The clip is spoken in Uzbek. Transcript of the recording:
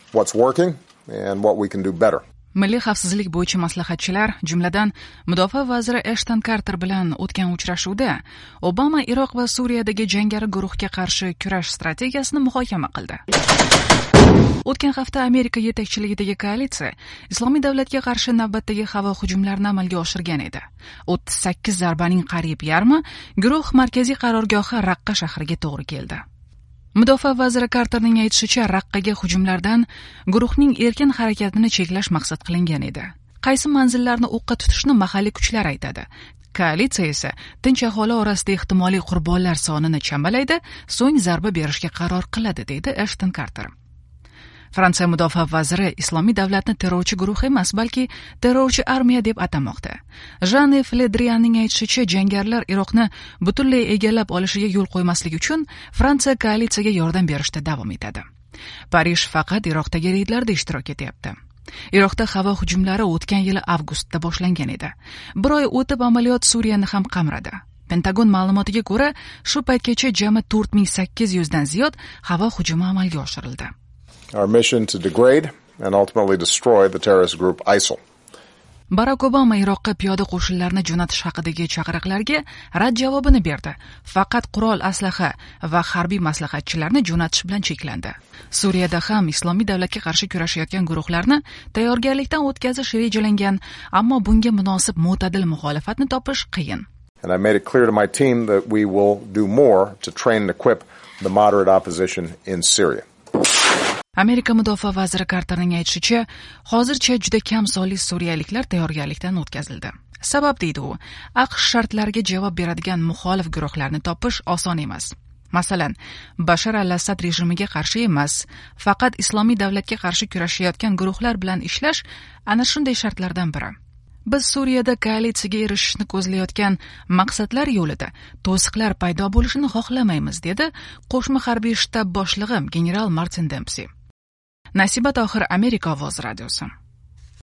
what's working and what we can do better. Milliy xavfsizlik bo'yicha maslahatchilar, jumladan mudofaa vaziri Ashton Karter bilan o'tgan uchrashuvda Obama Iroq va Suriyadagi jangari guruhga qarshi kurash strategiyasini muhokama qildi. O'tgan hafta Amerika yetakchiligidagi koalitsiya Islomiy davlatga qarshi navbatdagi havo hujumlarini amalga oshirgan edi. 38 zarbaning qariyb yarmi guruh markaziy qarorgohi Raqqa shahriga to'g'ri keldi. Mudofaa vaziri Karterning aytishicha, Raqqaga hujumlardan guruhning erkin harakatini cheklash maqsad qilingan edi. Qaysi manzillarni o'qqa tutishni mahalliy kuchlar aytadi. Koalitsiya esa tinch aholi orasida ehtimoliy qurbonlar sonini chambalaydi, so'ng zarba berishga qaror qiladi, deydi Ashton Karter. Fransiya mudofaa vaziri Islomiy davlatni terrorchi guruh emas, balki terrorchi armiya deb atamoqda. Jean-Yves Le Drianning aytishicha, jangarilar Iroqni butunlay egallab olishiga yo'l qo'ymaslik uchun Fransiya koalitsiyaga yordam berishda davom etadi. Parij faqat Iroqdagi reydlarda ishtirok etyapti. Iroqda havo hujumlari o'tgan yili avgustda boshlangan edi. Bir oy o'tib amaliyot Suriyani ham qamradi. Pentagon ma'lumotiga ko'ra, shu paytgacha jami 4800 dan ziyod havo hujumi amalga oshirildi. Our mission to degrade and ultimately destroy the terrorist group ISIL. Barack Obama Iroqqa piyoda qo'shinlarni jo'natish haqidagi chaqiriqlarga rad javobini berdi. Faqat qurol, aslaha va harbiy maslahatchilarni jo'natish bilan cheklandi. Suriyada ham Islomiy davlatga qarshi kurashayotgan guruhlarni tayyorgarlikdan o'tkazish rejalangan, ammo bunga munosib mo'tadil muxolifatni topish qiyin. And I made it clear to my team that we will do more to train and equip the moderate opposition in Syria. Amerika mudofaa vaziri Karterning aytishicha, hozircha juda kam sonli suriyaliklar tayyorgarlikdan o'tkazildi. Sabab, deydi u, AQSh shartlariga javob beradigan muxolif guruhlarni topish oson emas. Masalan, Bashar al-Assad rejimiga qarshi emas, faqat Islomiy davlatga qarshi kurashayotgan guruhlar bilan ishlash ana shunday shartlardan biri. Biz Suriyada koalitsiyaga erishishni ko'zlayotgan maqsadlar yo'lida to'siqlar paydo bo'lishini xohlamaymiz, dedi qo'shma harbiy shtab boshlig'i general Martin Dempsey. Nasiba Tohir, Amerika ovozi radiosi.